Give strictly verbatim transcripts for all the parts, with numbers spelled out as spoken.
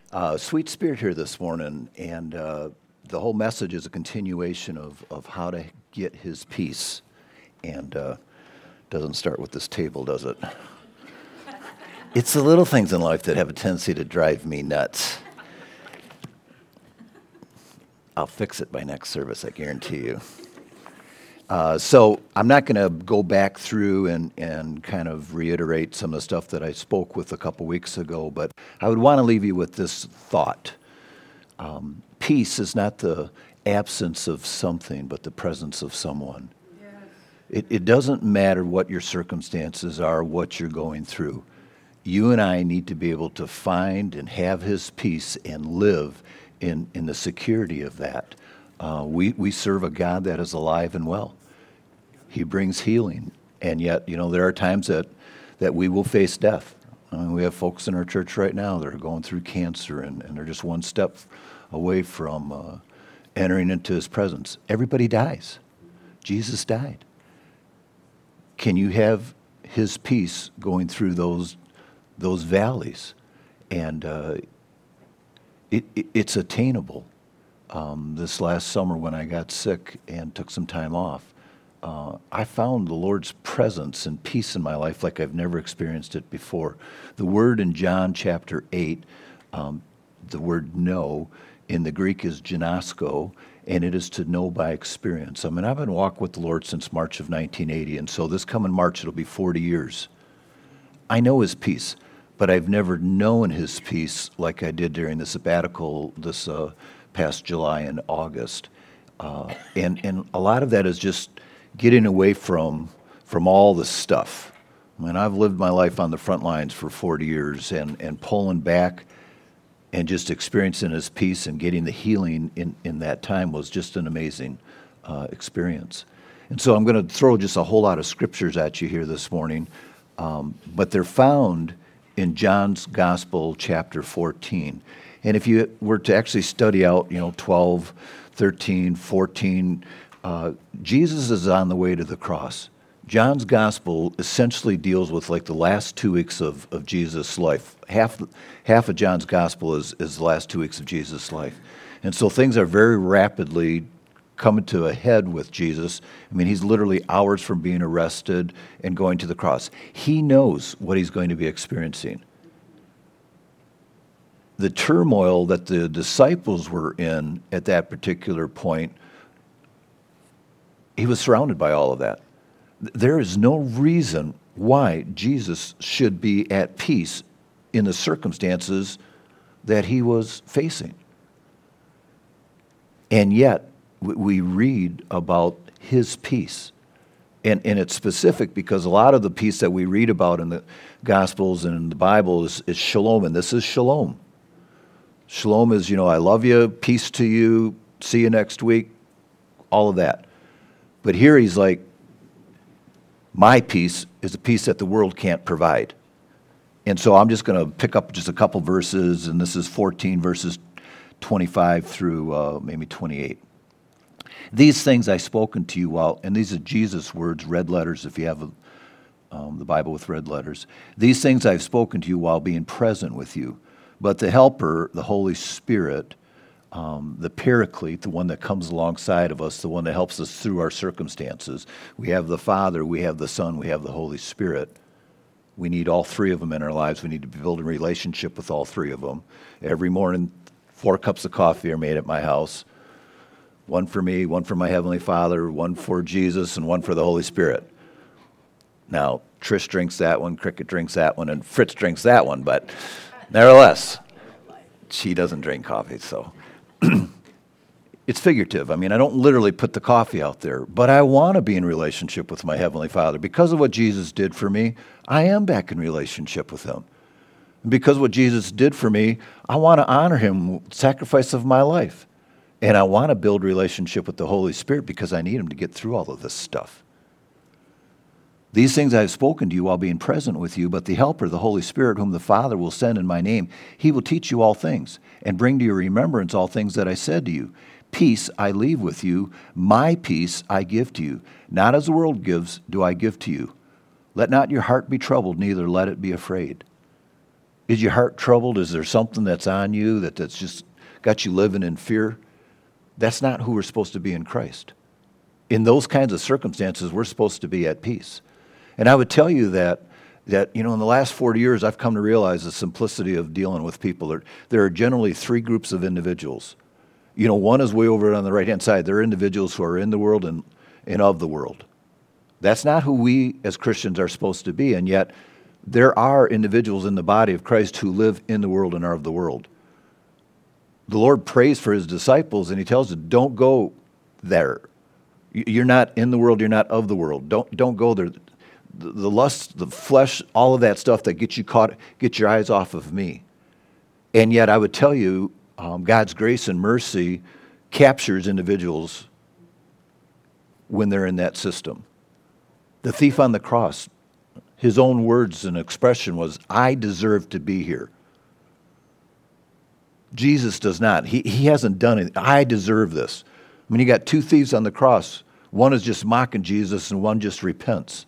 Uh, sweet spirit here this morning, and uh, the whole message is a continuation of, of how to get his peace. And uh, doesn't start with this table, does it? It's the little things in life that have a tendency to drive me nuts. I'll fix it by next service, I guarantee you. Uh, so I'm not going to go back through and, and kind of reiterate some of the stuff that I spoke with a couple weeks ago, but I would want to leave you with this thought. Um, peace is not the absence of something, but the presence of someone. Yes. It, it doesn't matter what your circumstances are, what you're going through. You and I need to be able to find and have his peace and live in, in the security of that. Uh, we, we serve a God that is alive and well. He brings healing. And yet, you know, there are times that, that we will face death. I mean, we have folks in our church right now that are going through cancer, and, and they're just one step away from uh, entering into his presence. Everybody dies. Jesus died. Can you have his peace going through those, those valleys? And uh, it, it, it's attainable. Um, this last summer when I got sick and took some time off, uh, I found the Lord's presence and peace in my life like I've never experienced it before. The word in John chapter eight, um, the word know, in the Greek is ginosko, and it is to know by experience. I mean, I've been walking with the Lord since March of nineteen eighty, and so this coming March, it'll be forty years. I know his peace, but I've never known his peace like I did during the sabbatical this uh, past July and August. Uh, and, and a lot of that is just getting away from from all the stuff. I mean, I've lived my life on the front lines for forty years, and, and pulling back and just experiencing his peace and getting the healing in, in that time was just an amazing uh, experience. And so I'm going to throw just a whole lot of scriptures at you here this morning, um, but they're found in John's Gospel, chapter fourteen. And if you were to actually study out, you know, twelve, thirteen, fourteen, uh, Jesus is on the way to the cross. John's Gospel essentially deals with like the last two weeks of, of Jesus' life. Half half of John's Gospel is, is the last two weeks of Jesus' life. And so things are very rapidly coming to a head with Jesus. I mean, he's literally hours from being arrested and going to the cross. He knows what he's going to be experiencing. The turmoil that the disciples were in at that particular point, he was surrounded by all of that. There is no reason why Jesus should be at peace in the circumstances that he was facing. And yet, we read about his peace. And, and it's specific because a lot of the peace that we read about in the Gospels and in the Bible is, is shalom, and this is shalom. Shalom is, you know, I love you, peace to you, see you next week, all of that. But here he's like, my peace is a peace that the world can't provide. And so I'm just going to pick up just a couple verses, and this is fourteen verses twenty-five through uh, maybe twenty-eight. These things I've spoken to you while, and these are Jesus' words, red letters if you have a, um, the Bible with red letters. These things I've spoken to you while being present with you. But the Helper, the Holy Spirit, um, the Paraclete, the one that comes alongside of us, the one that helps us through our circumstances. We have the Father, we have the Son, we have the Holy Spirit. We need all three of them in our lives. We need to build a relationship with all three of them. Every morning, four cups of coffee are made at my house. One for me, one for my Heavenly Father, one for Jesus, and one for the Holy Spirit. Now, Trish drinks that one, Cricket drinks that one, and Fritz drinks that one, but nevertheless, she doesn't drink coffee, so it's figurative. I mean, I don't literally put the coffee out there, but I want to be in relationship with my Heavenly Father. Because of what Jesus did for me, I am back in relationship with him. And because of what Jesus did for me, I want to honor him with the sacrifice of my life. And I want to build relationship with the Holy Spirit because I need him to get through all of this stuff. These things I have spoken to you while being present with you, but the Helper, the Holy Spirit, whom the Father will send in my name, he will teach you all things and bring to your remembrance all things that I said to you. Peace I leave with you, my peace I give to you. Not as the world gives, do I give to you. Let not your heart be troubled, neither let it be afraid. Is your heart troubled? Is there something that's on you that, that's just got you living in fear? That's not who we're supposed to be in Christ. In those kinds of circumstances, we're supposed to be at peace. And I would tell you that, that you know, in the last forty years, I've come to realize the simplicity of dealing with people. There, there are generally three groups of individuals. You know, one is way over on the right-hand side. There are individuals who are in the world and, and of the world. That's not who we as Christians are supposed to be, and yet there are individuals in the body of Christ who live in the world and are of the world. The Lord prays for his disciples, and he tells them, don't go there. You're not in the world, you're not of the world. Don't, don't go there. The, the lust, the flesh, all of that stuff that gets you caught, get your eyes off of me. And yet I would tell you, um, God's grace and mercy captures individuals when they're in that system. The thief on the cross, his own words and expression was, I deserve to be here. Jesus does not. He, he hasn't done it. I deserve this. I mean, you got two thieves on the cross. One is just mocking Jesus and one just repents.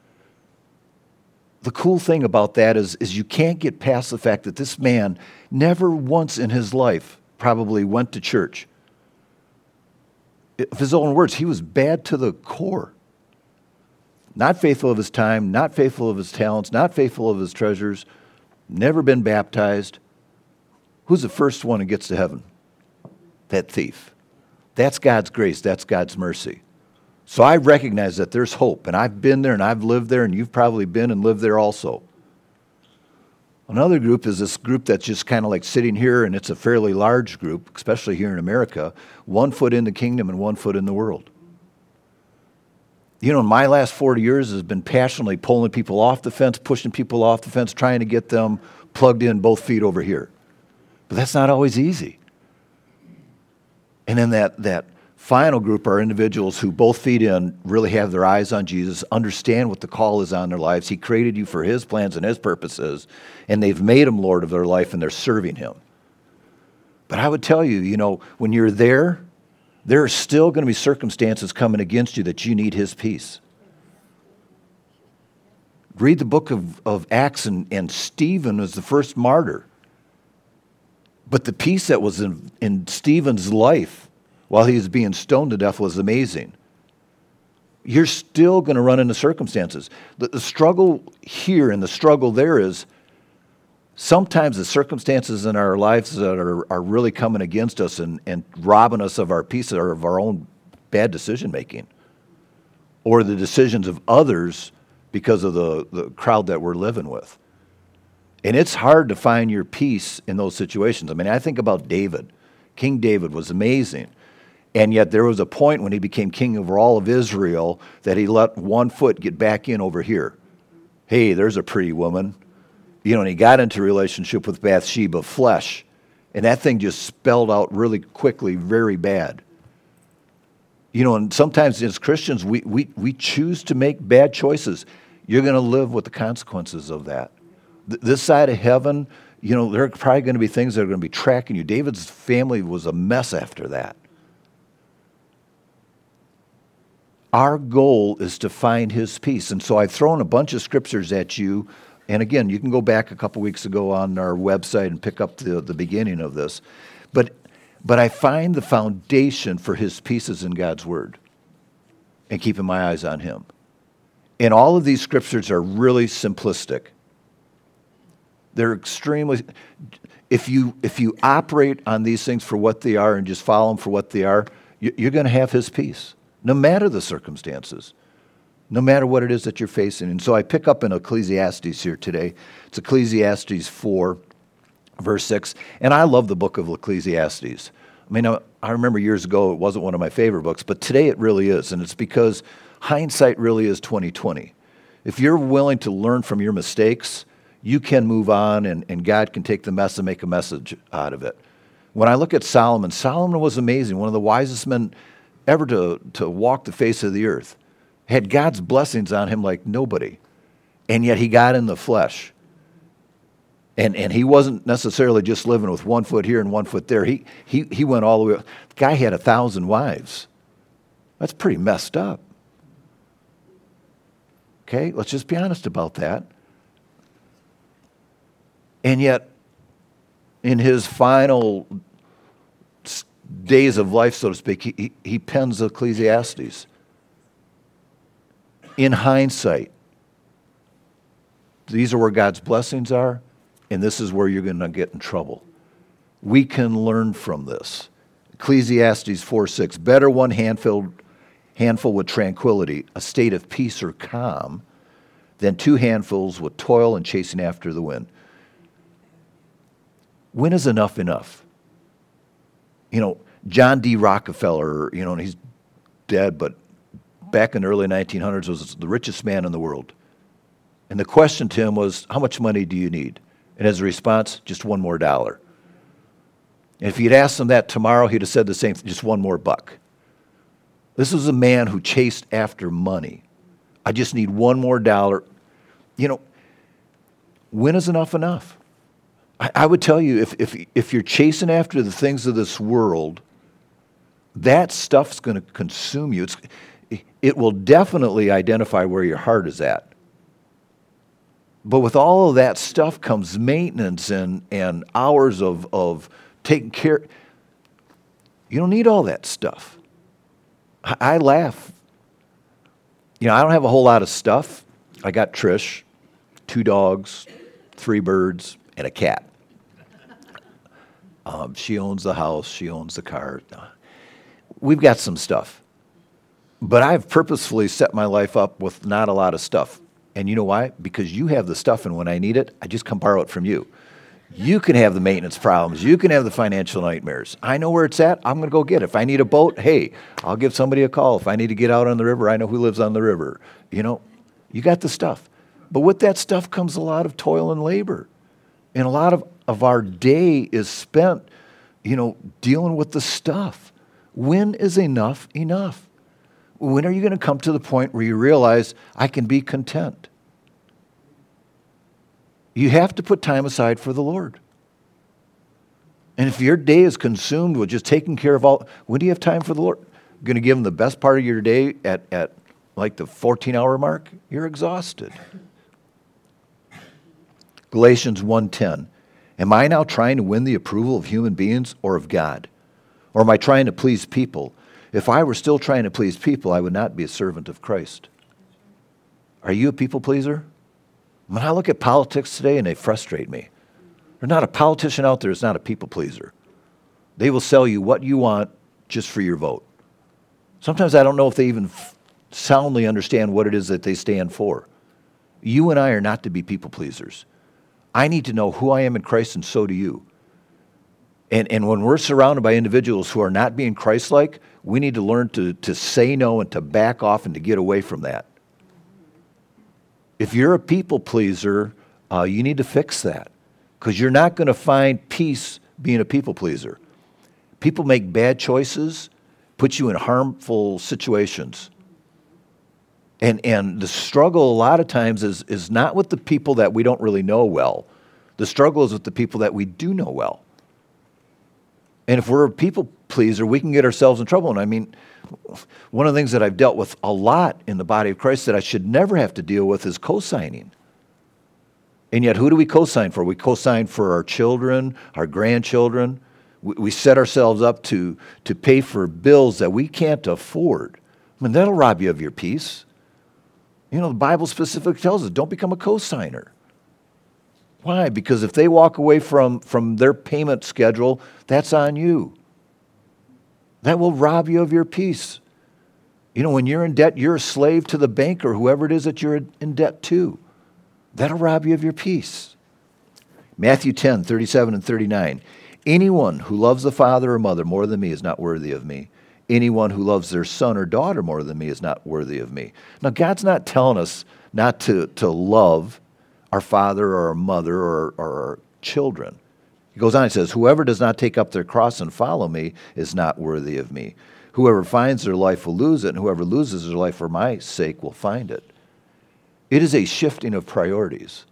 The cool thing about that is, is you can't get past the fact that this man never once in his life probably went to church. Of his own words, he was bad to the core. Not faithful of his time, not faithful of his talents, not faithful of his treasures, never been baptized. Who's the first one who gets to heaven? That thief. That's God's grace. That's God's mercy. So I recognize that there's hope, and I've been there, and I've lived there, and you've probably been and lived there also. Another group is this group that's just kind of like sitting here, and it's a fairly large group, especially here in America, one foot in the kingdom and one foot in the world. You know, in my last forty years has been passionately pulling people off the fence, pushing people off the fence, trying to get them plugged in both feet over here. But that's not always easy. And then that, that final group are individuals who both feet in really have their eyes on Jesus, understand what the call is on their lives. He created you for his plans and his purposes, and they've made him Lord of their life, and they're serving him. But I would tell you, you know, when you're there, there are still going to be circumstances coming against you that you need his peace. Read the book of, of Acts, and, and Stephen was the first martyr. But the peace that was in, in Stephen's life while he was being stoned to death was amazing. You're still going to run into circumstances. The, the struggle here and the struggle there is sometimes the circumstances in our lives that are, are really coming against us and, and robbing us of our peace or of our own bad decision making, or the decisions of others because of the, the crowd that we're living with. And it's hard to find your peace in those situations. I mean, I think about David. King David was amazing. And yet there was a point when he became king over all of Israel that he let one foot get back in over here. Hey, there's a pretty woman. You know, and he got into a relationship with Bathsheba, flesh. And that thing just spelled out really quickly, very bad. You know, and sometimes as Christians, we, we, we choose to make bad choices. You're going to live with the consequences of that. This side of heaven, you know, there are probably going to be things that are going to be tracking you. David's family was a mess after that. Our goal is to find his peace. And so I've thrown a bunch of scriptures at you. And again, you can go back a couple weeks ago on our website and pick up the, the beginning of this. But, but I find the foundation for his peace is in God's word and keeping my eyes on him. And all of these scriptures are really simplistic. They're extremely, if you if you operate on these things for what they are and just follow them for what they are, you're going to have his peace, no matter the circumstances, no matter what it is that you're facing. And so I pick up in Ecclesiastes here today. It's Ecclesiastes four, verse six. And I love the book of Ecclesiastes. I mean, I, I remember years ago it wasn't one of my favorite books, but today it really is. And it's because hindsight really is twenty twenty. If you're willing to learn from your mistakes, you can move on, and, and God can take the mess and make a message out of it. When I look at Solomon, Solomon was amazing, one of the wisest men ever to, to walk the face of the earth. Had God's blessings on him like nobody, and yet he got in the flesh. And and he wasn't necessarily just living with one foot here and one foot there. He he he went all the way. The guy had a thousand wives. That's pretty messed up. Okay, let's just be honest about that. And yet, in his final days of life, so to speak, he, he, he pens Ecclesiastes. In hindsight, these are where God's blessings are, and this is where you're going to get in trouble. We can learn from this. Ecclesiastes four six, better one handful, handful with tranquility, a state of peace or calm, than two handfuls with toil and chasing after the wind. When is enough enough? You know, John D. Rockefeller, you know, and he's dead, but back in the early nineteen hundreds was the richest man in the world. And the question to him was, how much money do you need? And as a response, just one more dollar. And if you'd asked him that tomorrow, he'd have said the same thing, just one more buck. This was a man who chased after money. I just need one more dollar. You know, when is enough enough? I, I would tell you, if, if, if you're chasing after the things of this world, that stuff's going to consume you. It's, it will definitely identify where your heart is at. But with all of that stuff comes maintenance and, and hours of, of taking care. You don't need all that stuff. I, I laugh. You know, I don't have a whole lot of stuff. I got Trish, two dogs, three birds, and a cat. Um, she owns the house. She owns the car. We've got some stuff. But I've purposefully set my life up with not a lot of stuff. And you know why? Because you have the stuff, and when I need it, I just come borrow it from you. You can have the maintenance problems. You can have the financial nightmares. I know where it's at. I'm going to go get it. If I need a boat, hey, I'll give somebody a call. If I need to get out on the river, I know who lives on the river. You know, you got the stuff. But with that stuff comes a lot of toil and labor. And a lot of, of our day is spent, you know, dealing with the stuff. When is enough enough? When are you going to come to the point where you realize I can be content? You have to put time aside for the Lord. And if your day is consumed with just taking care of all, when do you have time for the Lord? You're going to give him the best part of your day at, at like the fourteen-hour mark? You're exhausted. Galatians one ten. Am I now trying to win the approval of human beings or of God? Or am I trying to please people? If I were still trying to please people, I would not be a servant of Christ. Are you a people pleaser? When I look at politics today and they frustrate me, there's not a politician out there that's not a people pleaser. They will sell you what you want just for your vote. Sometimes I don't know if they even f- soundly understand what it is that they stand for. You and I are not to be people pleasers. I need to know who I am in Christ, and so do you. And, and when we're surrounded by individuals who are not being Christ-like, we need to learn to, to say no and to back off and to get away from that. If you're a people pleaser, uh, you need to fix that, because you're not going to find peace being a people pleaser. People make bad choices, put you in harmful situations. And, and the struggle a lot of times is, is not with the people that we don't really know well. The struggle is with the people that we do know well. And if we're a people pleaser, we can get ourselves in trouble. And I mean, one of the things that I've dealt with a lot in the body of Christ that I should never have to deal with is co-signing. And yet, who do we co-sign for? We co-sign for our children, our grandchildren. We, we set ourselves up to, to pay for bills that we can't afford. I mean, that'll rob you of your peace. You know, the Bible specifically tells us, don't become a co-signer. Why? Because if they walk away from, from their payment schedule, that's on you. That will rob you of your peace. You know, when you're in debt, you're a slave to the bank or whoever it is that you're in debt to. That'll rob you of your peace. Matthew ten, thirty-seven and thirty-nine. Anyone who loves the father or mother more than me is not worthy of me. Anyone who loves their son or daughter more than me is not worthy of me. Now, God's not telling us not to, to love our father or our mother or, or our children. He goes on, he says, whoever does not take up their cross and follow me is not worthy of me. Whoever finds their life will lose it, and whoever loses their life for my sake will find it. It is a shifting of priorities.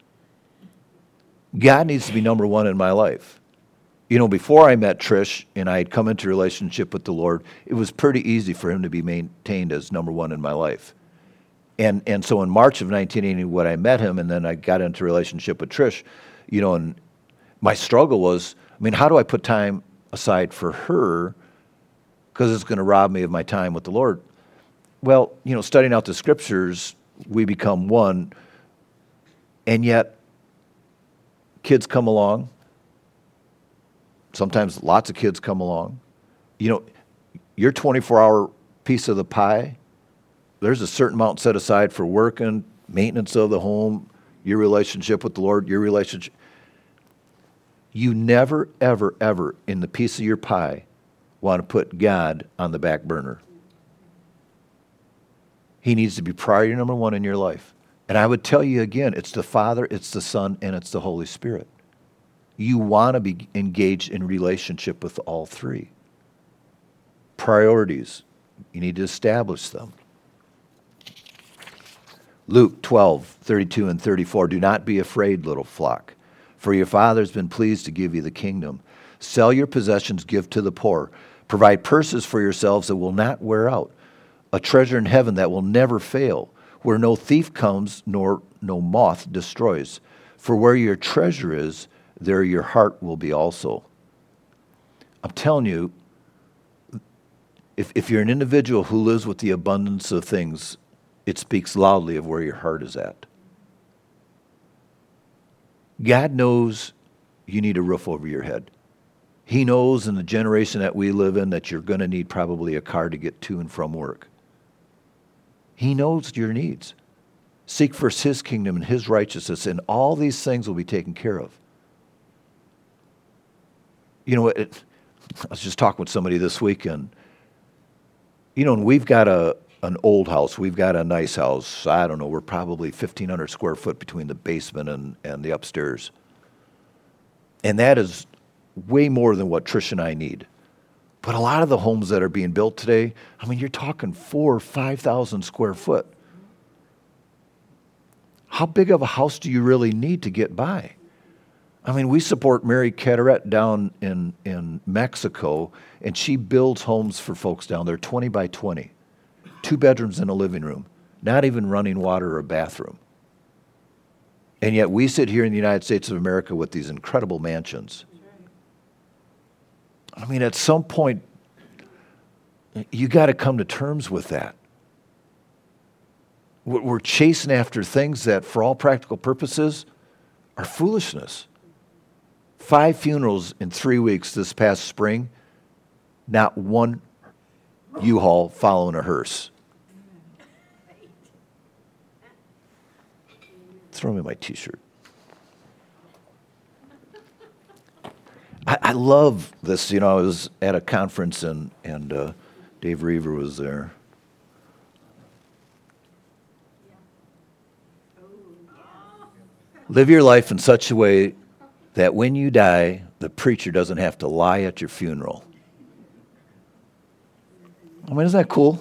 God needs to be number one in my life. You know, before I met Trish and I had come into a relationship with the Lord, it was pretty easy for him to be maintained as number one in my life. And and so in March of nineteen eighty, when I met him and then I got into a relationship with Trish, You know, and my struggle was, I mean, how do I put time aside for her? Because it's going to rob me of my time with the Lord. Well, you know, studying out the scriptures, we become one, and yet kids come along. Sometimes lots of kids come along. You know, your twenty-four hour piece of the pie, there's a certain amount set aside for working, maintenance of the home, your relationship with the Lord, your relationship. You never, ever, ever in the piece of your pie want to put God on the back burner. He needs to be priority number one in your life. And I would tell you again, it's the Father, it's the Son, and it's the Holy Spirit. You want to be engaged in relationship with all three. Priorities, you need to establish them. Luke twelve, thirty-two and thirty-four, do not be afraid, little flock, for your Father has been pleased to give you the kingdom. Sell your possessions, give to the poor. Provide purses for yourselves that will not wear out, a treasure in heaven that will never fail, where no thief comes nor no moth destroys. For where your treasure is, there your heart will be also. I'm telling you, if, if you're an individual who lives with the abundance of things, it speaks loudly of where your heart is at. God knows you need a roof over your head. He knows in the generation that we live in that you're going to need probably a car to get to and from work. He knows your needs. Seek first His kingdom and His righteousness, and all these things will be taken care of. You know, it, I was just talking with somebody this weekend. You know, and we've got a an old house. We've got a nice house. I don't know, we're probably fifteen hundred square foot between the basement and, and the upstairs. And that is way more than what Trish and I need. But a lot of the homes that are being built today, I mean, you're talking four or five thousand square foot. How big of a house do you really need to get by? I mean, we support Mary Carteret down in, in Mexico, and she builds homes for folks down there, twenty by twenty. Two bedrooms and a living room, not even running water or a bathroom. And yet we sit here in the United States of America with these incredible mansions. I mean, at some point, you got to come to terms with that. We're chasing after things that, for all practical purposes, are foolishness. Five funerals in three weeks this past spring, not one U-Haul following a hearse. Throw me my T-shirt. I, I love this. You know, I was at a conference and, and uh, Dave Reaver was there. Live your life in such a way that when you die, the preacher doesn't have to lie at your funeral. I mean, isn't that cool?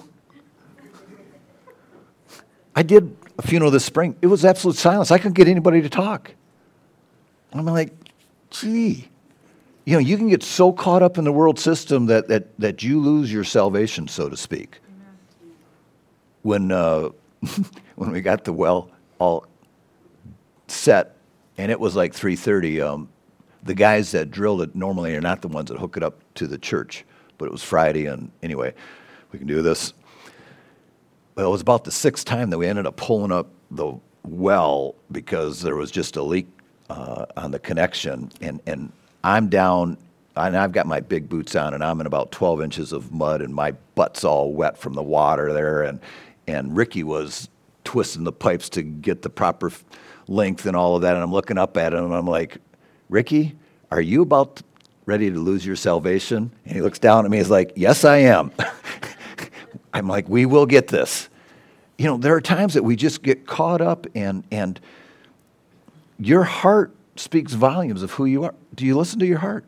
I did a funeral this spring. It was absolute silence. I couldn't get anybody to talk. I'm like, gee. You know, you can get so caught up in the world system that that, that you lose your salvation, so to speak. When uh, when we got the well all set, and it was like three thirty, um, the guys that drilled it normally are not the ones that hook it up to the church, but it was Friday, and anyway, we can do this. Well, it was about the sixth time that we ended up pulling up the well because there was just a leak uh, on the connection, and, and I'm down, and I've got my big boots on, and I'm in about twelve inches of mud, and my butt's all wet from the water there, and and Ricky was twisting the pipes to get the proper length and all of that, and I'm looking up at him, and I'm like, Ricky, are you about ready to lose your salvation? And he looks down at me, he's like, yes, I am. I'm like, we will get this. You know, there are times that we just get caught up, and and your heart speaks volumes of who you are. Do you listen to your heart?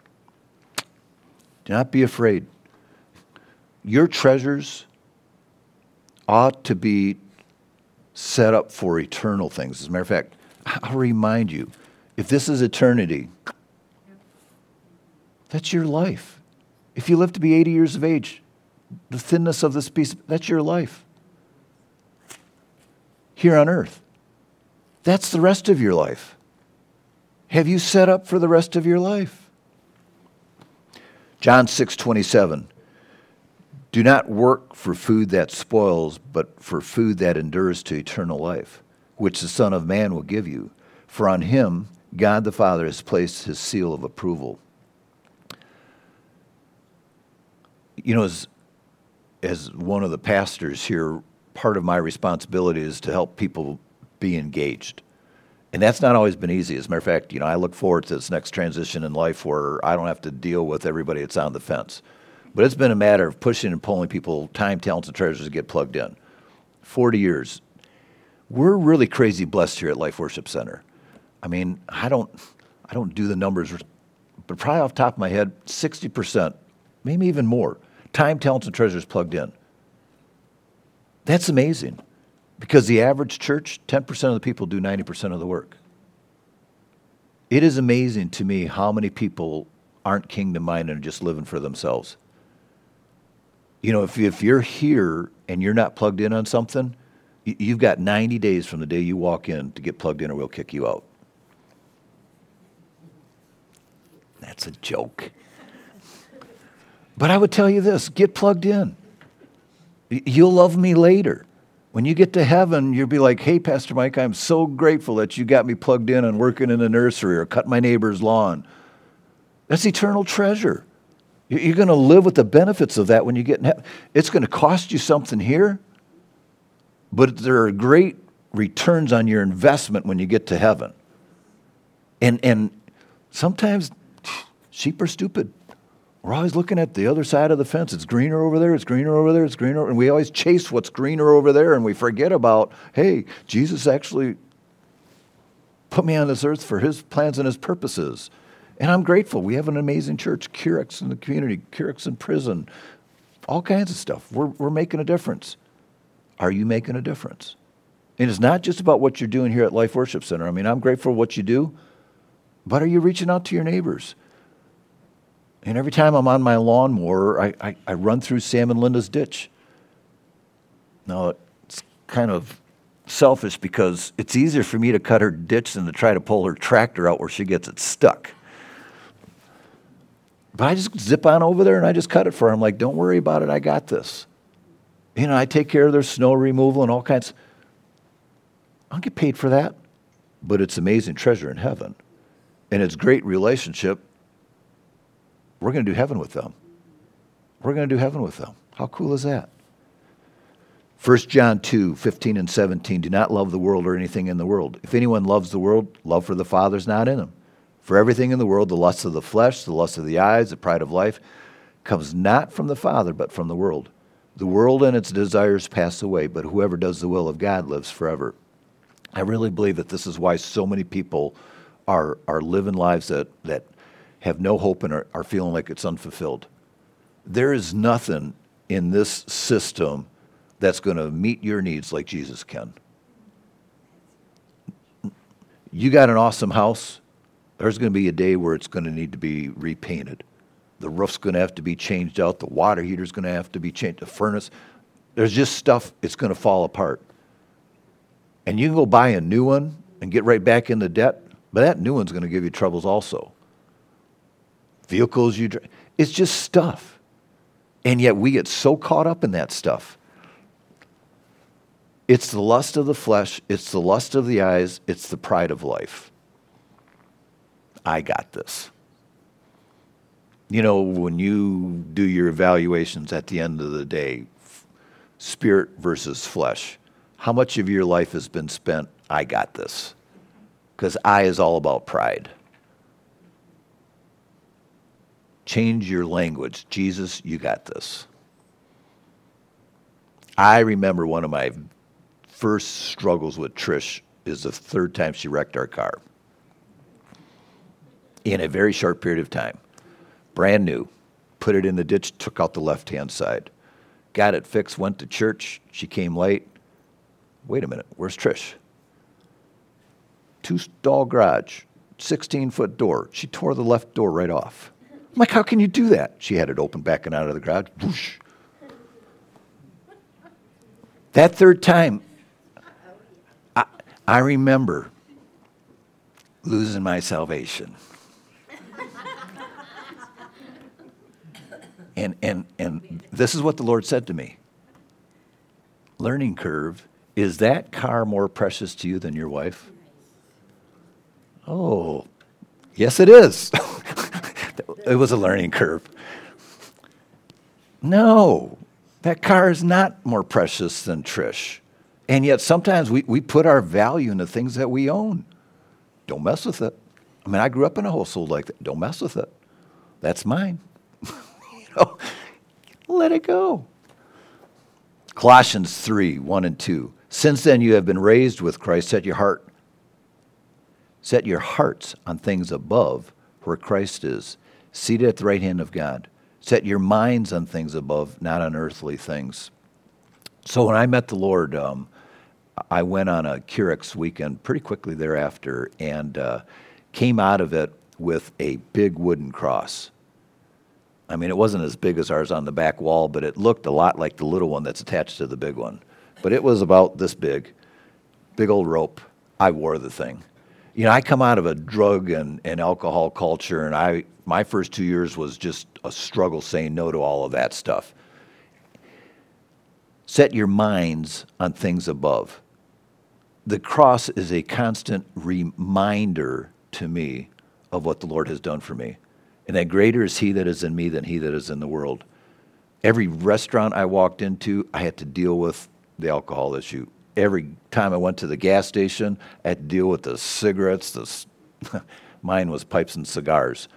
Do not be afraid. Your treasures ought to be set up for eternal things. As a matter of fact, I'll remind you, if this is eternity, that's your life. If you live to be eighty years of age, the thinness of this piece, that's your life. Here on earth. That's the rest of your life. have you set up for the rest of your life? John six twenty-seven. Do not work for food that spoils, but for food that endures to eternal life, which the Son of Man will give you. For on him God the Father has placed his seal of approval. You know, as, as one of the pastors here, part of my responsibility is to help people be engaged. And that's not always been easy. As a matter of fact, you know, I look forward to this next transition in life where I don't have to deal with everybody that's on the fence. But it's been a matter of pushing and pulling people, time, talents, and treasures to get plugged in. forty years. We're really crazy blessed here at Life Worship Center. I mean, I don't, I don't do the numbers, but probably off the top of my head, sixty percent, maybe even more, time, talents, and treasures plugged in. That's amazing. Because the average church, ten percent of the people do ninety percent of the work. It is amazing to me how many people aren't kingdom-minded and just living for themselves. You know, if, if you're here and you're not plugged in on something, you've got ninety days from the day you walk in to get plugged in or we'll kick you out. That's a joke. But I would tell you this, get plugged in. You'll love me later. When you get to heaven, you'll be like, hey, Pastor Mike, I'm so grateful that you got me plugged in and working in the nursery or cut my neighbor's lawn. That's eternal treasure. You're going to live with the benefits of that when you get in heaven. It's going to cost you something here, but there are great returns on your investment when you get to heaven. And, and sometimes sheep are stupid. We're always looking at the other side of the fence. It's greener over there, it's greener over there, it's greener. And we always chase what's greener over there, and we forget about, hey, Jesus actually put me on this earth for his plans and his purposes. And I'm grateful. We have an amazing church, Curix in the community, Curix in prison, all kinds of stuff. We're, we're making a difference. Are you making a difference? And it's not just about what you're doing here at Life Worship Center. I mean, I'm grateful for what you do, but are you reaching out to your neighbors? And every time I'm on my lawnmower, I, I, I run through Sam and Linda's ditch. Now, it's kind of selfish because it's easier for me to cut her ditch than to try to pull her tractor out where she gets it stuck. But I just zip on over there and I just cut it for her. I'm like, don't worry about it, I got this. You know, I take care of their snow removal and all kinds. I don't get paid for that, but it's amazing treasure in heaven. And it's great relationship. We're going to do heaven with them. We're going to do heaven with them. How cool is that? First John two, fifteen and seventeen, do not love the world or anything in the world. If anyone loves the world, love for the Father is not in him. For everything in the world, the lust of the flesh, the lust of the eyes, the pride of life, comes not from the Father, but from the world. The world and its desires pass away, but whoever does the will of God lives forever. I really believe that this is why so many people are, are living lives that, that have no hope and are, are feeling like it's unfulfilled. There is nothing in this system that's going to meet your needs like Jesus can. You got an awesome house. There's going to be a day where it's going to need to be repainted. The roof's going to have to be changed out. The water heater's going to have to be changed. The furnace. There's just stuff, it's going to fall apart. And you can go buy a new one and get right back into debt, but that new one's going to give you troubles also. Vehicles you drive. It's just stuff. And yet we get so caught up in that stuff. It's the lust of the flesh. It's the lust of the eyes. It's the pride of life. I got this. You know, when you do your evaluations at the end of the day, spirit versus flesh, how much of your life has been spent, I got this? Because I is all about pride. Change your language. Jesus, you got this. I remember one of my first struggles with Trish is the third time she wrecked our car. In a very short period of time. Brand new. Put it in the ditch, took out the left-hand side. Got it fixed, went to church. She came late. Wait a minute, where's Trish? Two-stall garage, sixteen-foot door. She tore the left door right off. I'm like, how can you do that? She had it open backing out of the garage. Whoosh. That third time, I, I remember losing my salvation. and, and, and this is what the Lord said to me. Learning curve, is that car more precious to you than your wife? Oh, yes it is. It was a learning curve. No, that car is not more precious than Trish. And yet sometimes we, we put our value in the things that we own. Don't mess with it. I mean, I grew up in a household like that. Don't mess with it. That's mine. you know, let it go. Colossians three, one and two. Since then you have been raised with Christ. Set your heart, set your hearts on things above, where Christ is, seated at the right hand of God. Set your minds on things above, not on earthly things. So when I met the Lord, um, I went on a Curex weekend pretty quickly thereafter, and uh, came out of it with a big wooden cross. I mean, it wasn't as big as ours on the back wall, but it looked a lot like the little one that's attached to the big one. But it was about this big, big old rope. I wore the thing. You know, I come out of a drug and, and alcohol culture, and I my first two years was just a struggle saying no to all of that stuff. Set your minds on things above. The cross is a constant reminder to me of what the Lord has done for me. And that greater is he that is in me than he that is in the world. Every restaurant I walked into, I had to deal with the alcohol issue. Every time I went to the gas station, I had to deal with the cigarettes. The mine was pipes and cigars.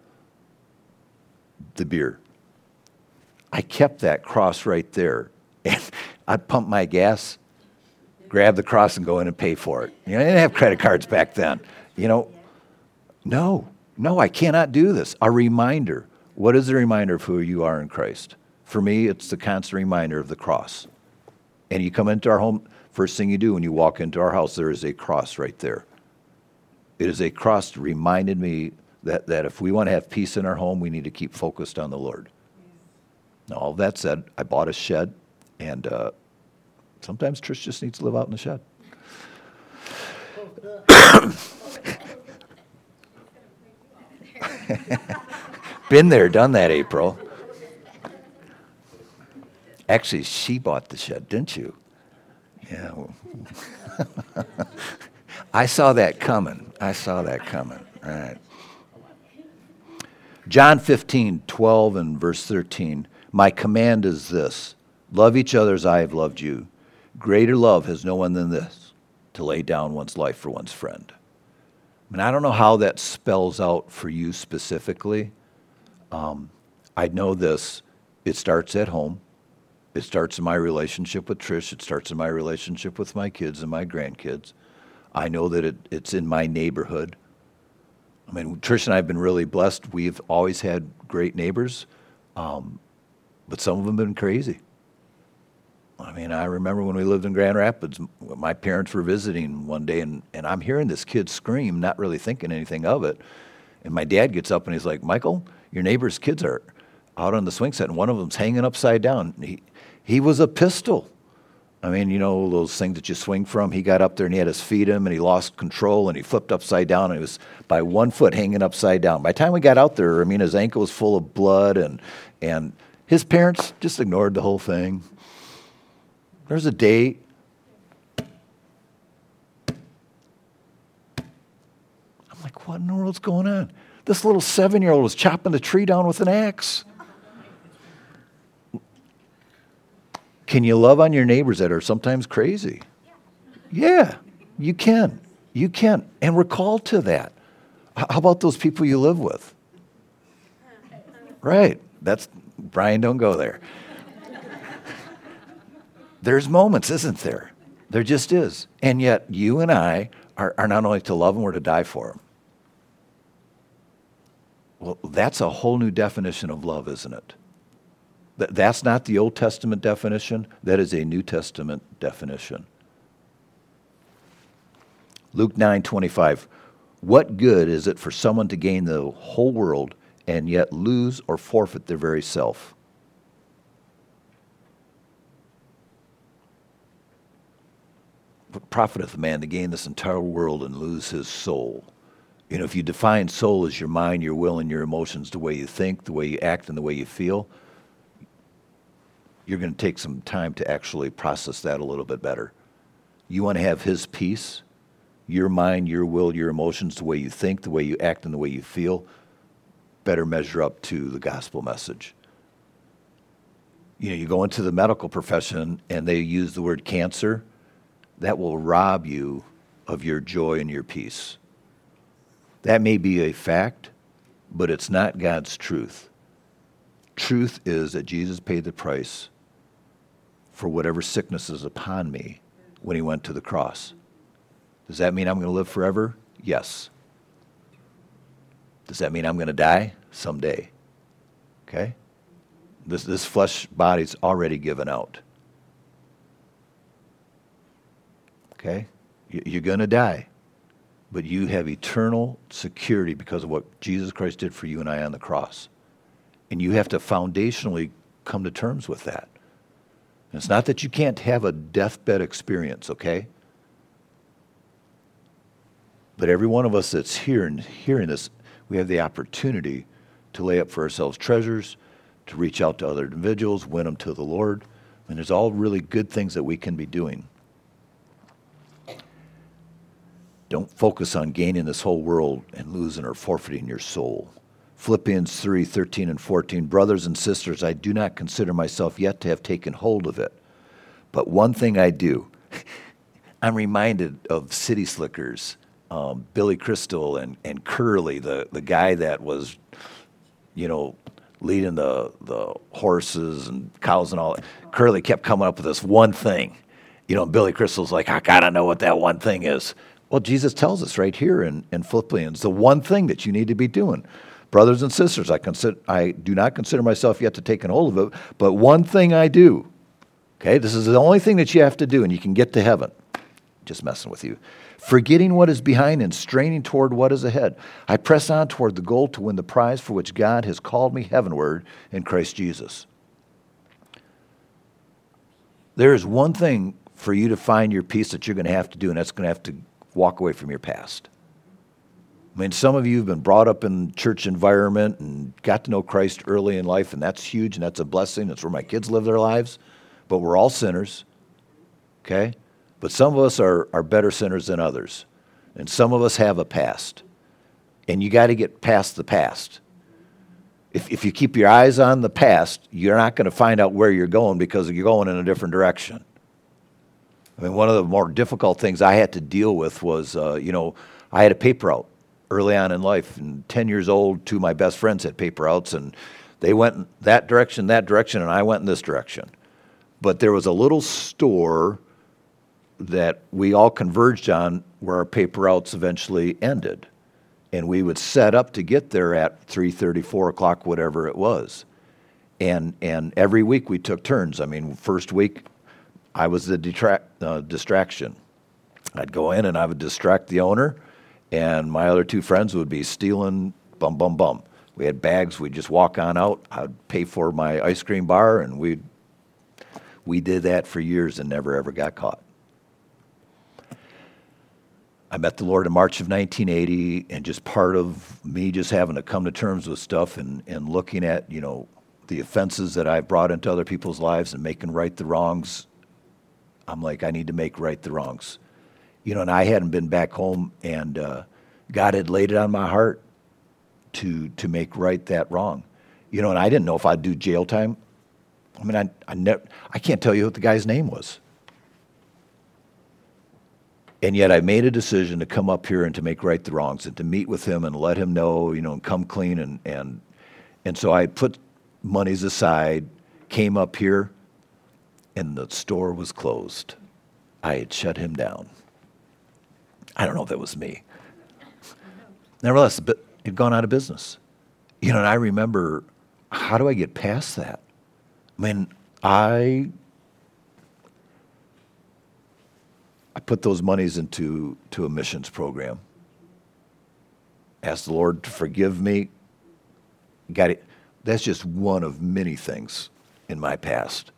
The beer. I kept that cross right there. And I'd pump my gas, grab the cross, and go in and pay for it. You know, I didn't have credit cards back then. You know, no. No, I cannot do this. A reminder. What is the reminder of who you are in Christ? For me, it's the constant reminder of the cross. And you come into our home, first thing you do when you walk into our house, there is a cross right there. It is a cross that reminded me that, that if we want to have peace in our home, we need to keep focused on the Lord. Now, all that said, I bought a shed, and uh, sometimes Trish just needs to live out in the shed. Been there, done that, April. Actually, she bought the shed, didn't you? Yeah. Well, I saw that coming. I saw that coming. All right. John fifteen, twelve and verse thirteen. My command is this: love each other as I have loved you. Greater love has no one than this, to lay down one's life for one's friend. And I don't know how that spells out for you specifically. Um, I know this. It starts at home. It starts in my relationship with Trish. It starts in my relationship with my kids and my grandkids. I know that it, it's in my neighborhood. I mean, Trish and I have been really blessed. We've always had great neighbors, um, but some of them have been crazy. I mean, I remember when we lived in Grand Rapids, my parents were visiting one day, and, and I'm hearing this kid scream, not really thinking anything of it. And my dad gets up and he's like, Michael, your neighbor's kids are out on the swing set, and one of them's hanging upside down. He, he was a pistol. I mean, you know, those things that you swing from. He got up there and he had his feet in, and he lost control, and he flipped upside down, and he was by one foot hanging upside down. By the time we got out there, I mean, his ankle was full of blood, and and his parents just ignored the whole thing. There's a day, I'm like, what in the world's going on? This little seven-year-old was chopping the tree down with an axe. Can you love on your neighbors that are sometimes crazy? Yeah, you can. You can. And we're called to that. How about those people you live with? Right. That's, Brian, don't go there. There's moments, isn't there? There just is. And yet, you and I are, are not only to love them, we're to die for them. Well, that's a whole new definition of love, isn't it? Th- that's not the Old Testament definition. That is a New Testament definition. Luke nine twenty-five. What good is it for someone to gain the whole world and yet lose or forfeit their very self? What profiteth a man to gain this entire world and lose his soul? You know, if you define soul as your mind, your will, and your emotions, the way you think, the way you act, and the way you feel, you're going to take some time to actually process that a little bit better. You want to have his peace, your mind, your will, your emotions, the way you think, the way you act, and the way you feel, better measure up to the gospel message. You know, you go into the medical profession and they use the word cancer, that will rob you of your joy and your peace. That may be a fact, but it's not God's truth. Truth is that Jesus paid the price for whatever sickness is upon me when he went to the cross. Does that mean I'm going to live forever? Yes. Does that mean I'm going to die? Someday. Okay? This, this flesh body's already given out. Okay? You, you're going to die. But you have eternal security because of what Jesus Christ did for you and I on the cross. And you have to foundationally come to terms with that. And it's not that you can't have a deathbed experience, okay? But every one of us that's here and hearing this, we have the opportunity to lay up for ourselves treasures, to reach out to other individuals, win them to the Lord. And there's all really good things that we can be doing. Don't focus on gaining this whole world and losing or forfeiting your soul. Philippians three, thirteen and fourteen, brothers and sisters, I do not consider myself yet to have taken hold of it. But one thing I do, I'm reminded of City Slickers, um, Billy Crystal and, and Curly, the, the guy that was, you know, leading the, the horses and cows and all. Curly kept coming up with this one thing. You know, Billy Crystal's like, I gotta know what that one thing is. Well, Jesus tells us right here in, in Philippians, the one thing that you need to be doing. Brothers and sisters, I consider, I do not consider myself yet to take hold of it, but one thing I do. Okay, this is the only thing that you have to do, and you can get to heaven. Just messing with you. Forgetting what is behind and straining toward what is ahead. I press on toward the goal to win the prize for which God has called me heavenward in Christ Jesus. There is one thing for you to find your peace that you're going to have to do, and that's going to have to walk away from your past. I mean, some of you have been brought up in church environment and got to know Christ early in life, and that's huge, and that's a blessing. That's where my kids live their lives. But we're all sinners, okay? But some of us are, are better sinners than others, and some of us have a past, and you got to get past the past. If, if you keep your eyes on the past, you're not going to find out where you're going because you're going in a different direction. I mean, one of the more difficult things I had to deal with was, uh, you know, I had a paper route early on in life. And ten years old, two of my best friends had paper routes, and they went in that direction, that direction, and I went in this direction. But there was a little store that we all converged on where our paper routes eventually ended. And we would set up to get there at three thirty, four o'clock, whatever it was. And and every week we took turns. I mean, first week, I was the detract, uh, distraction. I'd go in and I would distract the owner, and my other two friends would be stealing, bum, bum, bum. We had bags, we'd just walk on out. I'd pay for my ice cream bar, and we we did that for years and never ever got caught. I met the Lord in March of nineteen eighty, and just part of me just having to come to terms with stuff and, and looking at, you know, the offenses that I've brought into other people's lives and making right the wrongs, I'm like, I need to make right the wrongs. You know, and I hadn't been back home, and uh, God had laid it on my heart to to make right that wrong. You know, and I didn't know if I'd do jail time. I mean, I I, never, I can't tell you what the guy's name was. And yet I made a decision to come up here and to make right the wrongs and to meet with him and let him know, you know, and come clean. And, and, and so I put monies aside, came up here, and the store was closed. I had shut him down. I don't know if that was me. Nevertheless, it had gone out of business. You know, and I remember, how do I get past that? I mean, I... I put those monies into to a missions program. Asked the Lord to forgive me. Got it. That's just one of many things in my past.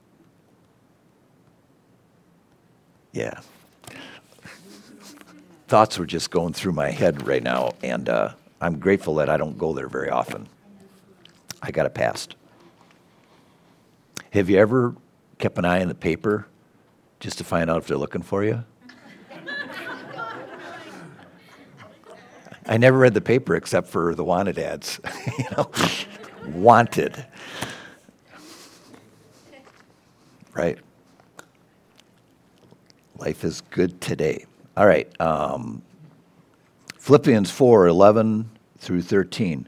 Yeah. thoughts were just going through my head right now, and uh, I'm grateful that I don't go there very often. I got it passed. Have you ever kept an eye on the paper just to find out if they're looking for you? I never read the paper except for the wanted ads. you know, wanted. Right? Life is good today. All right. Um, Philippians four, eleven through thirteen.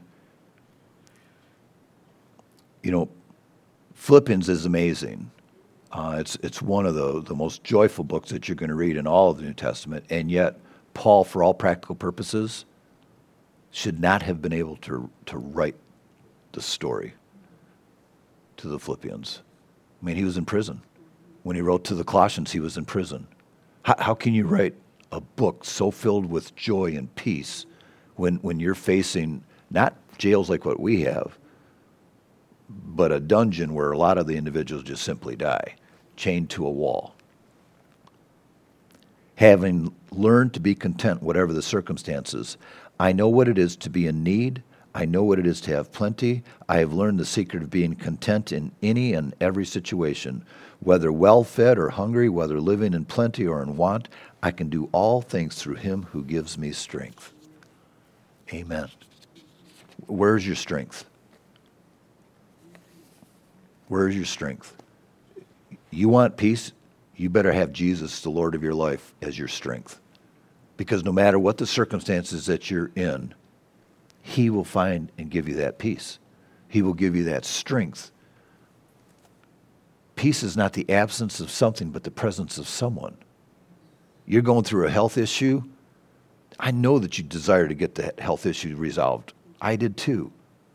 You know, Philippians is amazing. Uh, it's it's one of the, the most joyful books that you're going to read in all of the New Testament, and yet Paul, for all practical purposes, should not have been able to, to write the story to the Philippians. I mean, he was in prison. When he wrote to the Colossians, he was in prison. How, how can you write a book so filled with joy and peace when, when you're facing not jails like what we have, but a dungeon where a lot of the individuals just simply die, chained to a wall? Having learned to be content whatever the circumstances, I know what it is to be in need. I know what it is to have plenty. I have learned the secret of being content in any and every situation, whether well-fed or hungry, whether living in plenty or in want. I can do all things through him who gives me strength. Amen. Where's your strength? Where's your strength? You want peace? You better have Jesus, the Lord of your life, as your strength. Because no matter what the circumstances that you're in, he will find and give you that peace. He will give you that strength. Peace is not the absence of something, but the presence of someone. You're going through a health issue. I know that you desire to get that health issue resolved. I did too.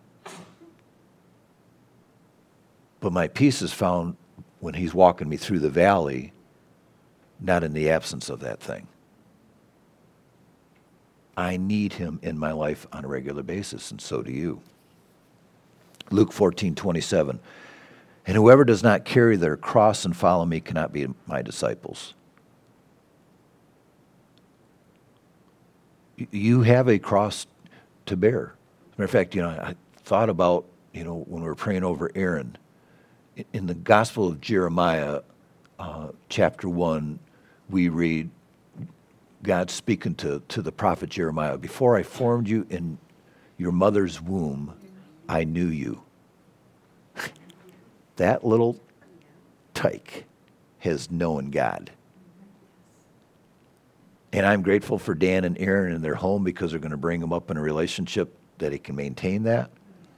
But my peace is found when he's walking me through the valley, not in the absence of that thing. I need him in my life on a regular basis, and so do you. Luke fourteen twenty-seven. And whoever does not carry their cross and follow me cannot be my disciples. You have a cross to bear. As a matter of fact, you know, I thought about, you know, when we were praying over Aaron, in the Gospel of Jeremiah, uh, chapter one, we read God speaking to, to the prophet Jeremiah, before I formed you in your mother's womb, I knew you. That little tyke has known God. And I'm grateful for Dan and Aaron in their home because they're going to bring him up in a relationship that he can maintain that.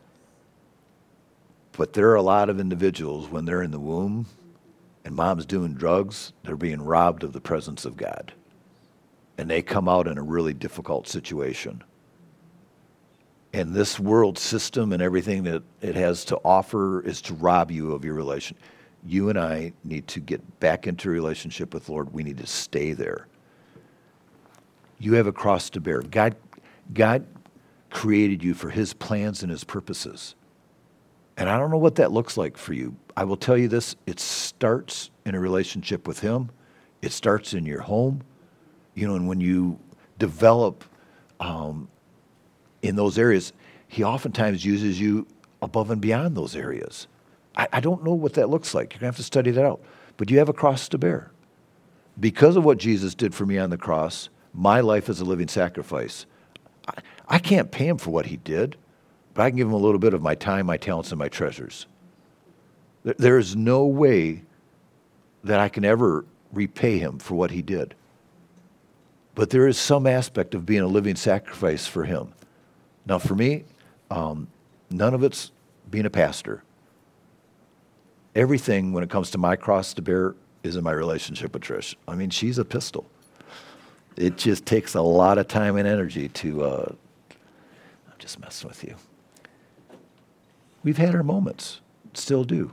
But there are a lot of individuals when they're in the womb and mom's doing drugs, they're being robbed of the presence of God. And they come out in a really difficult situation. And this world system and everything that it has to offer is to rob you of your relation. You and I need to get back into a relationship with the Lord. We need to stay there. You have a cross to bear. God, God created you for his plans and his purposes. And I don't know what that looks like for you. I will tell you this, it starts in a relationship with him. It starts in your home. You know, and when you develop um, in those areas, he oftentimes uses you above and beyond those areas. I, I don't know what that looks like. You're going to have to study that out. But you have a cross to bear. Because of what Jesus did for me on the cross, my life is a living sacrifice. I, I can't pay him for what he did, but I can give him a little bit of my time, my talents, and my treasures. There, there is no way that I can ever repay him for what he did. But there is some aspect of being a living sacrifice for him. Now, for me, um, none of it's being a pastor. Everything, when it comes to my cross to bear, is in my relationship with Trish. I mean, she's a pistol. It just takes a lot of time and energy to, uh, I'm just messing with you. We've had our moments, still do.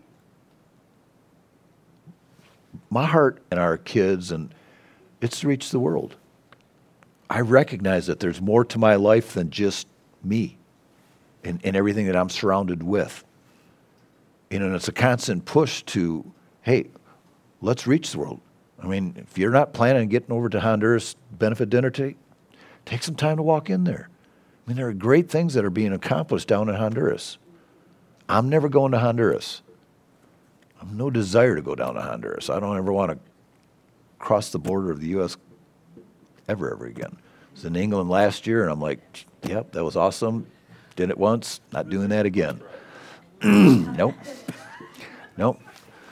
My heart and our kids, and it's to reach the world. I recognize that there's more to my life than just me and, and everything that I'm surrounded with. You know, and it's a constant push to, hey, let's reach the world. I mean, if you're not planning on getting over to Honduras benefit dinner today, take some time to walk in there. I mean, there are great things that are being accomplished down in Honduras. I'm never going to Honduras. I have no desire to go down to Honduras. I don't ever want to cross the border of the U S ever, ever again. I was in England last year, and I'm like, yep, that was awesome. Did it once, not doing that again. Nope. Nope.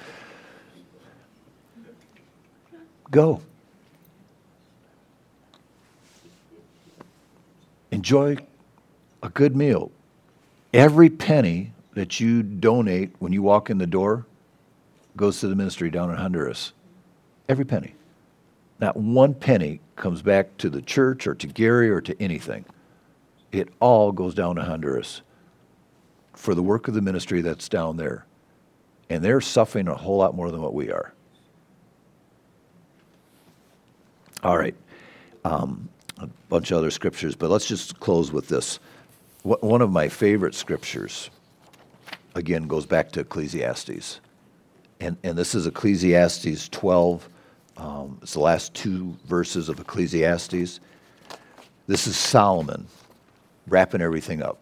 Go. Enjoy a good meal. Every penny that you donate when you walk in the door goes to the ministry down in Honduras. Every penny. Not one penny comes back to the church or to Gary or to anything. It all goes down to Honduras for the work of the ministry that's down there. And they're suffering a whole lot more than what we are. All right. Um, a bunch of other scriptures, but let's just close with this. Wh- One of my favorite scriptures, again, goes back to Ecclesiastes. And, and this is Ecclesiastes twelve. Um, it's the last two verses of Ecclesiastes. This is Solomon wrapping everything up.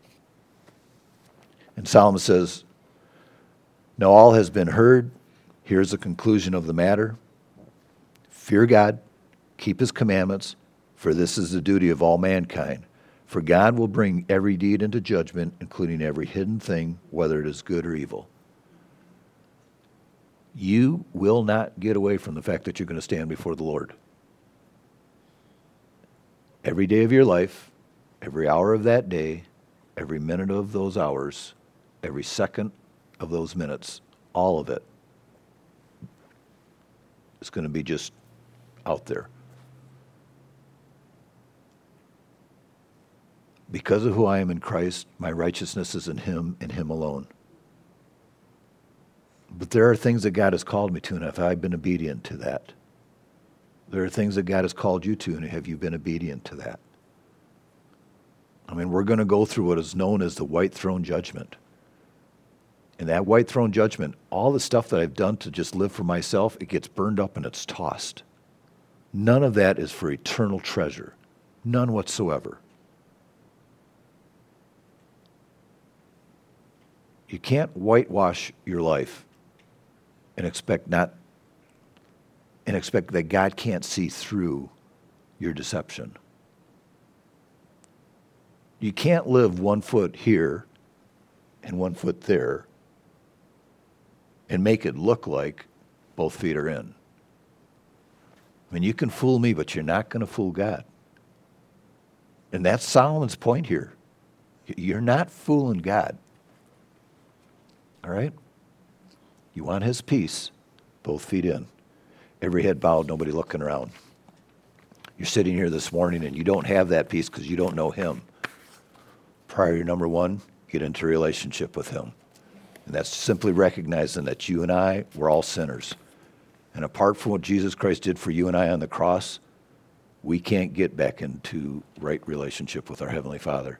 And Solomon says, "Now all has been heard. Here's the conclusion of the matter. Fear God, keep his commandments, for this is the duty of all mankind. For God will bring every deed into judgment, including every hidden thing, whether it is good or evil." You will not get away from the fact that you're going to stand before the Lord. Every day of your life, every hour of that day, every minute of those hours, every second of those minutes, all of it is going to be just out there. Because of who I am in Christ, my righteousness is in him and him alone. But there are things that God has called me to, and have I been obedient to that? There are things that God has called you to, and have you been obedient to that? I mean, we're going to go through what is known as the white throne judgment. And that white throne judgment, all the stuff that I've done to just live for myself, it gets burned up and it's tossed. None of that is for eternal treasure. None whatsoever. You can't whitewash your life and expect not and expect that God can't see through your deception. You can't live one foot here and one foot there and make it look like both feet are in. I mean, you can fool me, but you're not going to fool God. And that's Solomon's point here. You're not fooling God. All right? You want his peace, both feet in. Every head bowed, nobody looking around. You're sitting here this morning and you don't have that peace because you don't know him. Priority number one, get into a relationship with him. And that's simply recognizing that you and I, we're all sinners. And apart from what Jesus Christ did for you and I on the cross, we can't get back into right relationship with our Heavenly Father.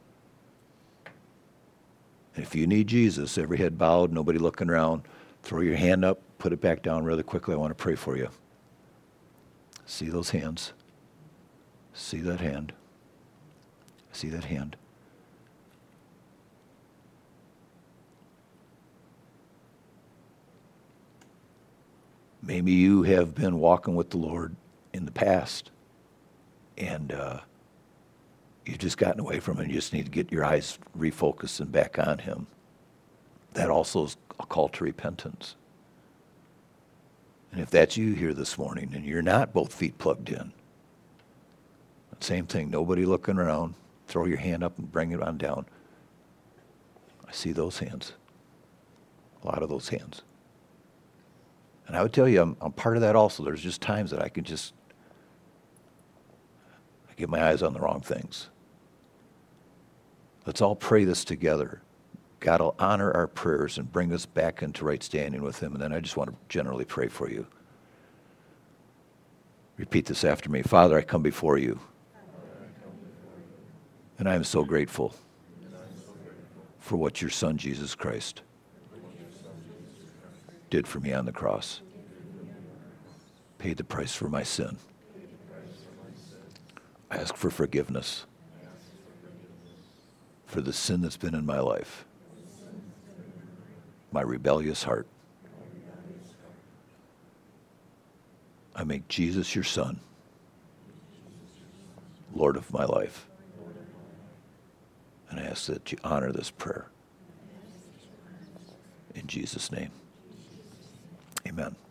And if you need Jesus, every head bowed, nobody looking around, throw your hand up, put it back down really quickly. I want to pray for you. See those hands? See that hand? See that hand? Maybe you have been walking with the Lord in the past, and uh, you've just gotten away from him. You just need to get your eyes refocused and back on him. That also is a call to repentance. And if that's you here this morning and you're not both feet plugged in, same thing, nobody looking around, throw your hand up and bring it on down. I see those hands, a lot of those hands. And I would tell you, I'm, I'm part of that also. There's just times that I can just, I get my eyes on the wrong things. Let's all pray this together. God will honor our prayers and bring us back into right standing with him. And then I just want to generally pray for you. Repeat this after me. Father, I come before you. And I am so grateful for what your Son, Jesus Christ, did for me on the cross. paid the price for my sin. I ask for forgiveness for the sin that's been in my life, my rebellious heart. I make Jesus your son, Lord of my life. And I ask that you honor this prayer. In Jesus' name, amen.